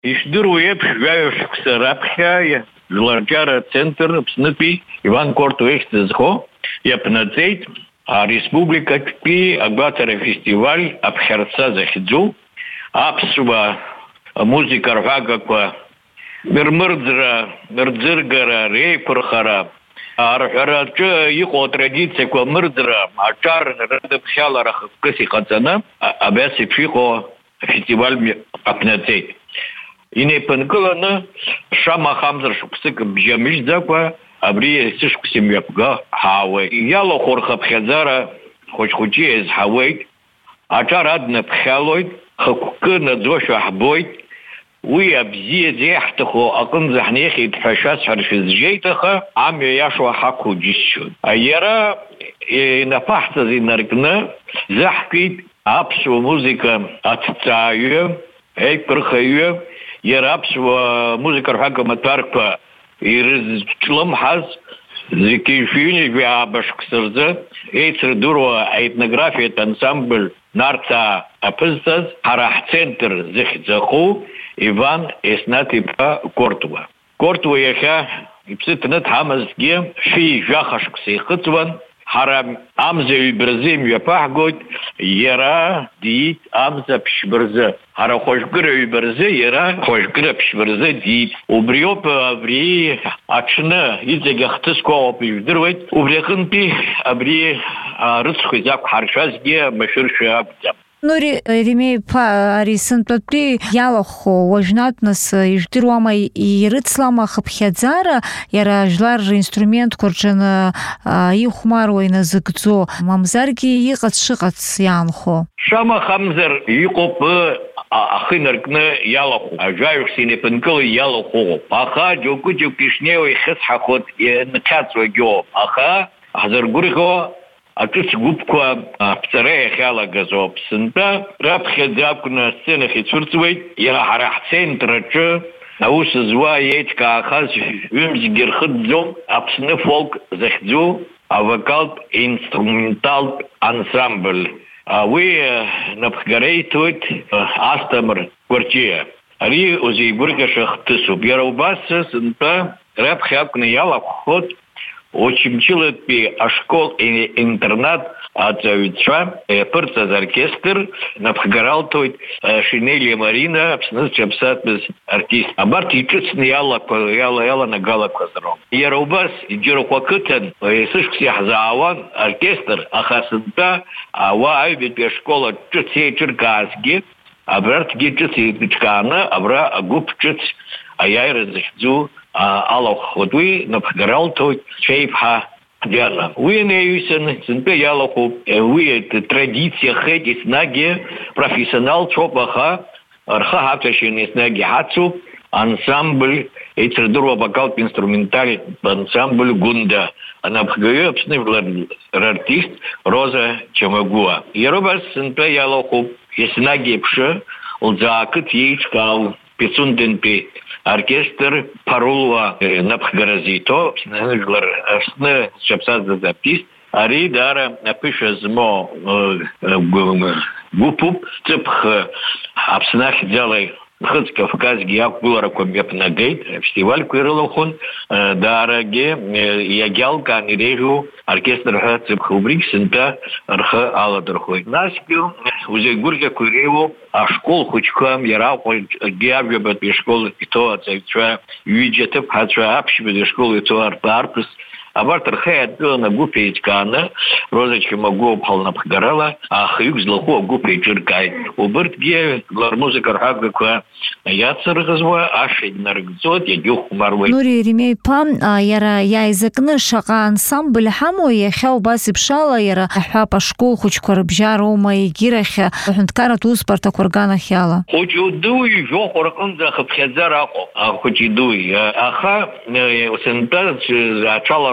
Ишдыруеиԥш жәаҩа-шықәса раԥхьа Жәларҿиара центр Аԥснытәи Иван Корту ихьӡ зхо иаԥнаҵеит ареспубликатәи агәаҭара фестиваль аԥхьарца захьӡу аԥсуа музика рҳәагақәа рмырӡра, рӡыргара, реиқәырхара, арҳәараҿы иҟоу атрадициақәа мырӡра, аҿар рыдыԥхьалара хықәкыс иҟаҵаны абас еиԥш иҟоу афестиваль аԥнаҵеит. Инеиԥынкыланы шамахамзар шықәсык бжьамыжьӡакәа абри сышықәс мҩаԥга ҳаауеит. Иалахәу рхыԥхьаӡара хәыҷ-хәыҷы иазҳауеит, аҿар аднаԥхьалоит, хықәкы наӡошәа ҳбоит. Уи абзиаӡа иаҳҭаху аҟынӡа ҳнеихьеит ҳәа шәасҳәаршәыз жеиҭаха амҩа иашуа ҳақәу џьысшьоит. Иара инапаҳҵаз инаркны заҳкит аԥсуа музика аҭҵааҩы, еиқәырхаҩы, иара аԥсуа музика рҳәага маҭәарқәа ирызҿлымҳаз зқьи-шәҩынҩажәи аабашқәса рзы еицырдыруа аетнографиатә ансамбль нарҭаа аԥызҵаз ҳара ҳцентр зыхьӡаху Иван Еснаҭ-иԥа Кортуа. Кортуа иахьа иԥсы ҭны дҳамазҭгьы шәи-жәаха шықәса ихыҵуан. Ҳара амза ҩбырзы имҩаԥаҳгоит, иара диит амза ԥшьбырзы. Ҳара хәажәкыра ҩбырзы, иара хәажәкыра ԥшьбырзы диит. Убриоуп абри аҽны иҵегь ахҭысқәа ауп ижәдыруеит. Убри аҟынтәи абри рыцхә изақәҳаршәазгьы машәыршәа акәӡам. Римеиԥа ари сынтәатәи иалахәу уажәнатәныс ижәдыруама ирыцлама хыԥхьаӡара иара жәлар ринструментқәа рҿаны ихәмаруа иназыгӡо, мамзаргьы иҟац шыҟац иаанхо? Шамахамзар иҟоуп ахы инаркны иалахәу, ажәаҩахә инеиԥынкыла иалахәуп. Аха џьоукы-џьоукы ишнеиуа ихьысҳахоит, инхьаҵуагьы ауп. Аха ҳзыргәырӷьо аҿыц гәыԥқәа аԥҵара иахьалагаз ауп. Сынтәа раԥхьаӡа акәны асценахь ицәырҵуеит. Иара ҳара ҳцентр аҿы аус зуа иеиҿкаахаз ҩымзгьы рхыҵӡом Аԥсны фолк захьӡу авокалтә инструменталтә ансамбль. Уи напхгара иҭоит Асҭамыр Гәарҷиа. Ари узеигәырӷьаша хҭысуп. Иара убас сынтәа раԥхьа акәны иалахәхоит Очамчылатәи ашкол-интернат аҵаҩцәа иаԥырҵаз оркестр напхгара алҭоит Шинелиа Марина, Аԥснытәи аԥсаатәыз артист. Абарҭ иҿыцны иаланагалақәаз роуп. Иара убас џьарахә ақыҭан есышықәс иаҳзаауан оркестр, аха сынтәа ауаа аҩбатәи ашкол ҿыц еиҿыркаазгьы абарҭгьы ҿыц еиҿкааны абра агәыԥ ҿыц аиааира захьӡу алахәхоит. Уи напхгара алҭоит Шәеиԥҳа Диана. Уи неиҩсан сынтәа иалахәуп. Уи традициахеит, еснагьы профессионалцәоуп, аха рхы ҳаҭәашьаны еснагьы ҳацуп ансамбль еицырдыруа вокалтә инструментальтә ансамбль Гунда. Анапхгаҩы Аԥсны жәлар рартист Роза Чамагәуа. Иара убас сынтәа иалахәуп еснагь еиԥшы лӡаақыҭ иеиҿкаау Пицундентәи оркестр Парулуа напхгаразы иҭоу Аԥсны зҿаԥсаз артист. Ари даара аԥышәа змоу гәыԥуп. Ҵыԥх Аԥсны ахьӡала Хыҵ Кавказгьы иақәгыларақәа мҩаԥнагеит, фестивальқәа ирылахәын, даарагьы иагьалкаан иреиӷьу оркестр ҳәа ҵыԥх убригь сынтәа рхы аладырхәоит. Насгьы узеигәырӷьақәа иреиуоуп ашкол хәыҷқәа, иара аҟәагьы ажәабатәи ашкол иҭоу аҵаҩцәа, ҩыџьа аҭыԥҳацәа, аԥшьбатәи ашкол иҭоу арԥыс. Абарҭ рхы иадгыланы агәыԥ еиҿкааны Роза Чамагәуа ԥҳа лнапхгарала ахҩык злахәу агәыԥ еиҿыркааит. Убырҭгьы рмузика рҳәагақәа иацырӷызуа ашәа инарыгӡоит, иагьыхәмаруеит. Римеиԥа иара иааизакны шаҟа ансамбль ҳамоу иахьа убас еиԥшала иара аҳәап ашкол хәыҷқәа рыбжьароума, егьирахь аҳәынҭқарратә усбарҭақәа рганахь ала? Хәыҷи-дуи жәохә рҟынӡа хыԥхьаӡара аҟоуп, хәыҷи-дуи. Аха сынтәа аҽалархәуеит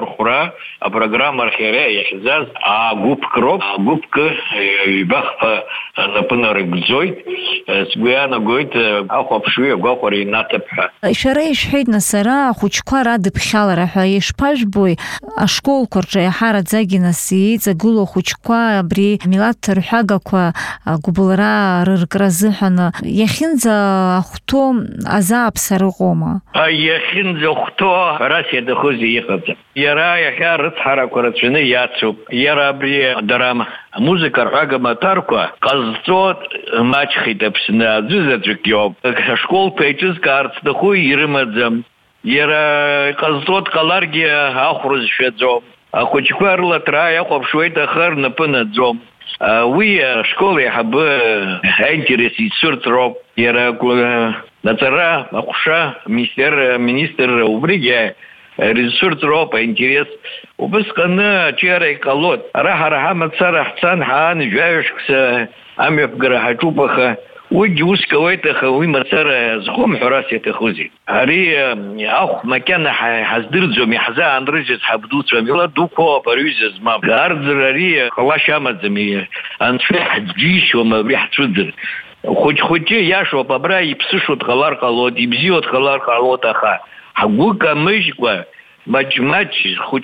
рхура программа архерея яхизаз губкроп губка бахпа напынар гзой сгуяна гойт ахопшуе гохори натапха шарейш хидна сара хучква рад бхалара хаиш пажбой ашкол корче хара загинаси загуло хучква бри милат рхагаква гублара ргразхана яхинза хто азап саргома яхинза хто расе дхузи яхат яра яхар харакурачне яцу яра бри дарам музыка рагама тарква казцот мачхитапсна зузаджикё школ пейчес карт дхуй ирмадзам яра казцот каларги ахруз шведзо ахучкварла трая хопшвейта хар напынадзом уи школе хабы интереси суртроп яра нацара ахуша министр убриге ресурс ропа интерес убысканы чарай колод раха мацара хцан хан жаешкса амеп грахачупаха уги ускавайтаха уи мацара зхом хурасета хузи ари ах макана хаздырзо михза андрыжес хабдуцва мила дуко парюзез маб ардрари халашамадзми анфех джишо мабрихцудр хоть яшо побра и псышут халар колод и бзиот халар колотаха Агука мышква, мач, хоть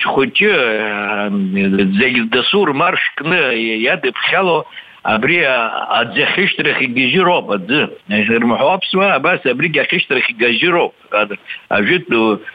дасур маршкны, я дыпхало, абри адзехиштрах и гижироп, махопсва, абас абри гахиштрах и гижироп, ажит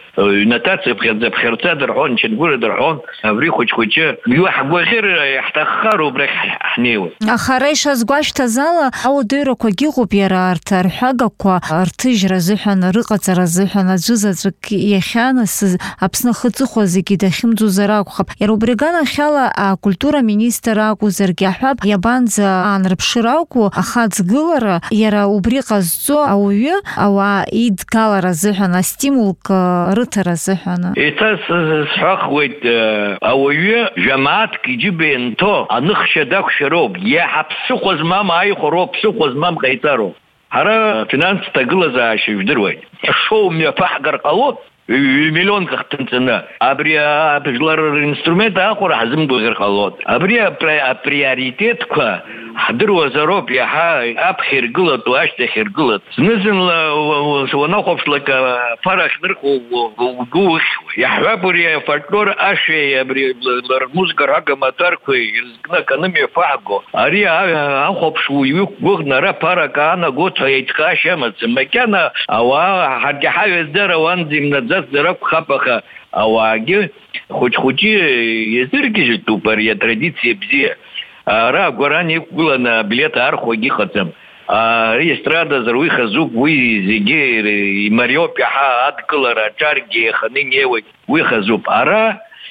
нотация бхерца дархон, ченгура дархон, абри хоть юахагуахир яхтахару брах хнеу. Ахареша сгвашта зала, аудыро когигуп яра артар хагаква, артыжра зыхана, рыqaҵара зыхана, аӡәызаҵәык иахьанасыз Аԥсны ахыҵыхәа зегьы дахьымӡозар акәхап. Иара убри аганахьала акультура министр акәзаргьы аҳәап иабанӡа аанрыԥшыра акәу ахаҵгылара иара убри ҟазҵо ауаҩы ауаа идгалара азыҳәан астимулк рыҭара азыҳәан. Еиҭах сҳәахуеит ауаҩы жәамааҭк иџьыба ианҭо аныхшьа дақәшәароуп. Иаҳа ԥсыхәа змам ааихәароуп, ԥсыхәа змам ҟаиҵароуп. Ҳара финансс ҭагылазаашьа жәдыруеит. Шоу мҩаԥаҳгар ҟалоит. Миллион кахтынцына. Абри апжлар инструмент ахура ҳазымгәаӷьыр ҟалоит. Абри априоритетква ҳдыруазароуп иаҳа аԥхьа иргылатәу ашьҭахь иргылат. Зны-зынла уанахәаԥшлак аԥара ахьнырхуа угәы ухьуа. Иаҳҳәап уи афольклор ашәеи абри рмузыка рагамаҭәарқәеи ирзкны аканымҩаԥаҳго. Ари ахәаԥш уҩықәгәыӷны ара ԥарак аанаго ҳәа еиҭҟаашьа амаӡам. Макьана ауаа ҳаргьы ҳаҩаздара уанӡа имнаӡацзар акәхап, аха ауаагьы хәыҷ-хәыҷы иазыргьежьтәуп ари атрадициа бзиа. Ара агәаран иқәгыланы аблеҭ аархәагьы иҟаӡам. Ари естрадазар уи хазуп, уи зегьы имариоуп иаҳа адкылара аҿаргьы иаханы инеиуеит, уи хазуп. Ара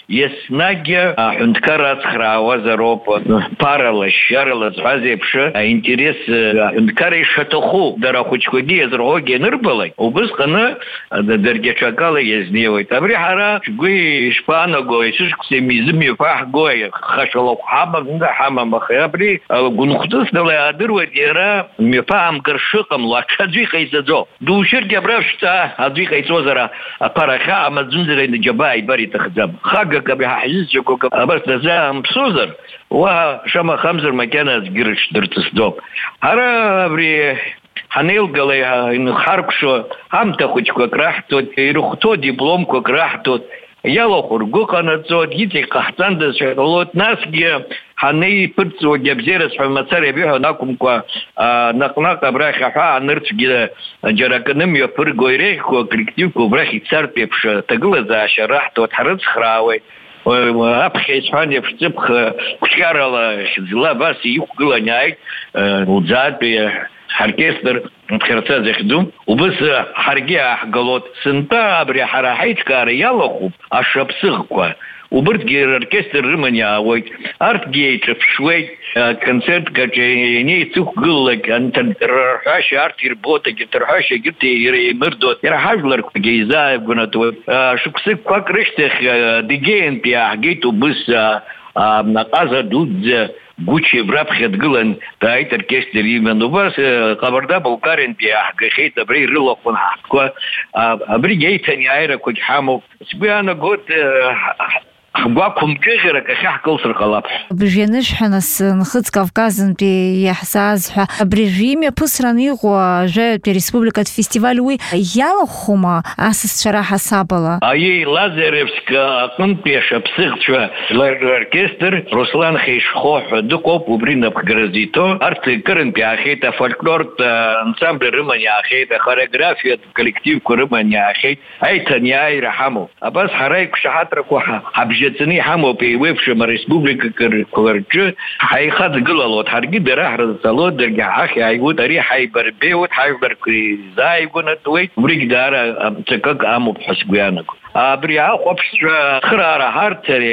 еснагьы аҳәынҭқар ацхраауазароуп. Ԥарала, шьарала зҳәаз еиԥш аинтерес аҳәынҭқар ишаҭаху дара ахәыҷқәагьы иазырҳәогьы ианырбалак, убысҟаны даргьы аҽакала иазнеиуеит. Абри ҳара шәгәы ишԥаанаго, ишышықәса изымҩаԥаҳго, хашәалахә ҳамам, аха абри гәынхәҵысҭала иаадыруеит иара мҩаԥаҳамкыр шыҟамло, аҽаӡәы иҟаиҵаӡом. Душьыргьы абра шәца, аӡәы иҟаиҵозар аԥара ахьаа маӡымзар џьабаа ибар иҭахӡам. Хагак абри ҳаҳзызчақәак абарҭ дазаамԥсозар, уа шамахамзар макьана аӡәгьы рыҽдырҵысӡом. Ҳара абри ҳанеилгала инхаркәшо ҳамҭа хәыҷқәак раҳҭоит, ирыхәҭоу дипломқәак раҳҭоит, иалахәу ргәы ҟанаҵоит, иҵегь ҟаҳҵандаз ҳәа ҟалоит. Насгьы ҳанеиԥырҵуагьы абзиараз ҳәа мацара иаҳәон акәымкәа, наҟ-наҟ абрахь аҳәаа анырцәгьы џьара аканы мҩаԥырго иреиӷьқәоу аколлективқәа убрахь ицартә еиԥш аҭагылазаашьа раҳҭоит, ҳрыцхраауеит. Аԥхьа исҳәан еиԥш ҵыԥх қәҿиарала хьӡла абас иқәгыланы ааит лӡаатәи ҳоркестр ԥхьарца захьӡу. Убыс ҳаргьы ааҳгалоит. Сынтәа абри ҳара ҳаиҿкаара иалахәуп ашаԥсыӷқәа. Убырҭгьы роркестр рыманы иаауеит, арҭгьы еиҿаԥшуеит, концерткаҿы инеицықәгылалак рҳәашьа арҭ ирбоит, егьырҭ рҳәашьа егьырҭ еимырдоит, иара ҳажәларқәагьы еизааигәанатәуеит. Шықәсықәак рышьҭахь Дегеиантәи иааҳгеит убыс наҟаза дуӡӡа Гуччи раԥхьа дгылан дааит оркестр иман. Убас Ҟабарда-Балкариантәи иааҳгахьеит абри ирылахәын ҳаҳҭқәа. Абригьы еиҭан иааирақәагь ҳамоуп. Сгәы иаанагоит ҳгәақәым ҿыӷьарак ахьы ҳкылсыр ҟалап. Бжәҩанышәҳәа нас Нхыҵ Кавказынтәи иаҳзааз ҳәа абри имҩаԥысраны иҟоу ажәаҩатәи республикатә фестиваль уи иалахәхома асасцәа раҳасабала? Аиеи Лазаревск аҟынтәи ашаԥсыӷцәа оркестр Руслан Хеишхо ҳәа дыҟоуп, убри напхгара зиҭо. Арҭ кырынтә иаахьеит, афольклортә ансамбль рыман иаахьеит, ахореографиатә коллективқәа рыман иаахьеит, аиҭан иааира ҳамоуп. Абас ҳара иқәшаҳаҭрақәа ҳабжьаҵаны иҳамоуп еиуеиԥшым ареспубликақәа рҿы ҳаихаҵгылалоит, ҳаргьы дара ҳрызҵалоит, даргьы ҳахь иааигәоит, ари ҳаибарбеиуеит, ҳажәларқәа изааигәанатәуеит, убригь даара ҵакык амоуп ҳәа сгәы иаанагоит. Абри ахәаԥшцәа хыраара ҳарҭари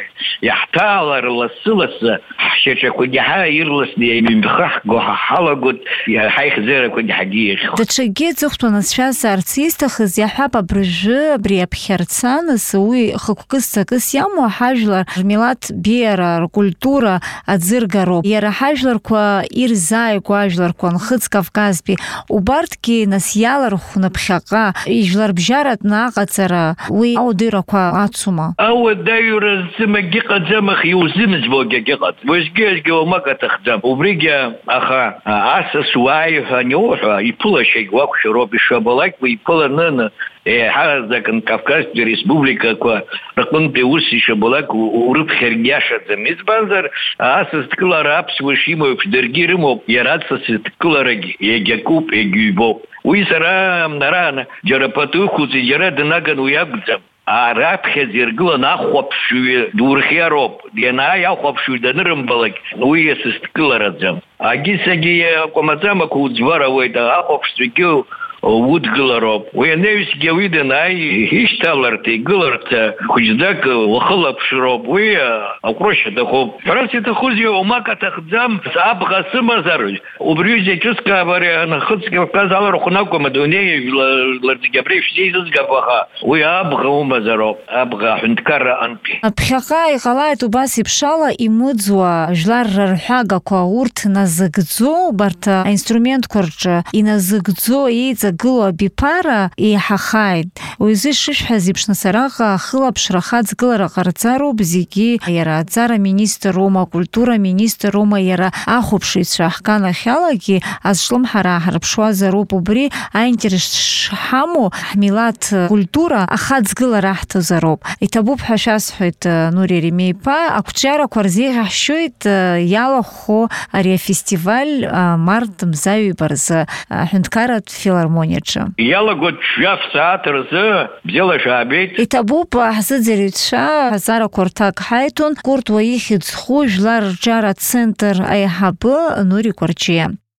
иаҳҭаалар лассы-лассы ҳшьаҿақәагьы ирласны еимхаҳго ҳалагоит, ҳаихзеирақәагьы ҳагьиихьуеит. Даҽакгьы ҵыхәтәаны сшәазаарц изҭахыз иаҳҳәап абыржәы абри аԥхьарца нас уи хықәкыс ҵакыс иамоу ҳажәлар рмилаҭ беиара, ркультура аӡыргароуп. Иара ҳажәларқәа ирзааигәоу ажәларқәа Нхыҵ Кавказтәи убарҭгьы нас иалархәны ԥхьаҟа ижәларбжьаратәны аҟаҵара уи аудырақәа ацума? Ауадаҩра зымагьы ыҟаӡам, аха иузымӡбогьы агьыҟаӡам. Уеизгьы уамак аҭахӡам. Убригьы аха асас уааи ҳәа аниуҳәа иԥылашьагь уақәшәароуп, ишабалак иԥыланы еиҳаразнак Кавказтәи республикақәа рҟынтәи ус ишабалак урыԥхьаргьы иашаӡам. Избанзар асас дкылара аԥсуа шимоу еиԥш даргьы ирымоуп, иара асас дкыларагь егьакуп, егьыҩбоуп. Уи сара ара џьара патыхәыҵи џьара днаган уи акәӡам. Раԥхьаӡа иргыланы ахәаԥшҩы дурхиароуп. Ианааи ахәаԥшҩы данырымбалак, уи асас дкылараӡам. Агьысагьы акәамаҵамақәа уӡбар ауеит, ахәаԥшцәагьы удгылароуп. Уи анаҩсгьы уи данааи ишьҭаларҭа, игыларҭа хәыҷӡак уахылаԥшроуп. Уи аҟәрышь аҭахуп. Ҳәарас иҭахузеи омак аҭахӡам, абӷа сымазар, убри зеиҿыскаап ари Нхыҵ Кавказ алархәны акәым, адунеи жәларзегьы абри ишәзеизызгап, аха уи абӷа умазароуп, абӷа аҳәынҭқарра антәи. Ԥхьаҟа иҟалааит убас еиԥшала имыӡуа жәларра рҳәагақәа урҭ назыгӡо, убарҭ аинструментқәа рҿы иназыгӡо еиҵагылоу абиԥара еиҳахааит. Уизы ишышәҳәаз еиԥш нас араҟа ахылаԥшра ахаҵгылара ҟарҵароуп зегьы, иара аҵара министрума, акультура министрума, иара ахәаԥшыҩцәа ҳганахьалагьы азҿлымҳара ҳарԥшуазароуп. Убри аинтерес шҳамоу ҳмилаҭ культура ахаҵгылара аҳҭозароуп. Иҭабуп ҳәа шәасҳәоит Нури Ремеи-иԥа, ақәҿиарақәа рзеиӷьаҳшьоит иалахәхо ари афестиваль март мзаҩ-иба рзы аҳәынҭқарратә филармониаҿы. Иалагоит жәаф сааҭ рзы, бзиала шәаабеит. Иҭабуп ҳзыӡырҩцәа ҳаҵарақәа рҭак ҳаиҭон Курт уа ихьӡ зху жәлар рҿиаратә центр аиҳабы Нури Кәарҷиа.